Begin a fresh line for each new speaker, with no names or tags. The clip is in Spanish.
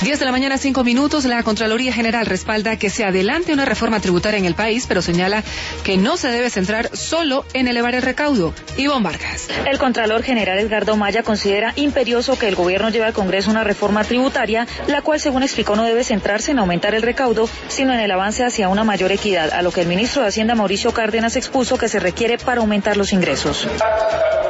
10 de la mañana, 5 minutos. La Contraloría General respalda que se adelante una reforma tributaria en el país, pero señala que no se debe centrar solo en elevar el recaudo. Ivonne Vargas.
El Contralor General Edgardo Maya considera imperioso que el gobierno lleve al Congreso una reforma tributaria, la cual, según explicó, no debe centrarse en aumentar el recaudo, sino en el avance hacia una mayor equidad, a lo que el ministro de Hacienda, Mauricio Cárdenas, expuso que se requiere para aumentar los ingresos.